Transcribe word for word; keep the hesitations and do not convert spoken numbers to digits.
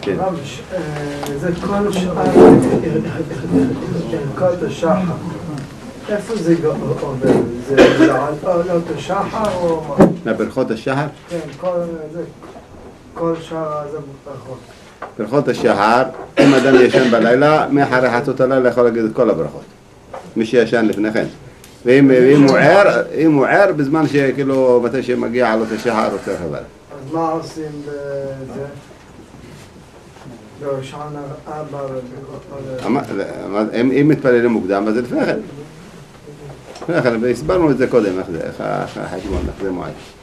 כן. זה כל שעה, כל השחר. איפה זה עובר? זה עלות השחר או מה? מהברכות השחר? כן, כל שעה זה ברכות. ברכות השחר, אם אדם ישן בלילה, מאחרי חצות הלילה יכול להגיד את כל הברכות. מי שישן לפני כן. ואם הוא ער, אם הוא ער, בזמן שכאילו, מתי שמגיע עלות השחר, הוא צריך לברך. אז מה עושים בזה? בשעון ארבע? אם מתפללים מוקדם, אז זה לפני כן. לפני כן, והסברנו את זה קודם, איך זה, איך החשבון, איך זה מועד.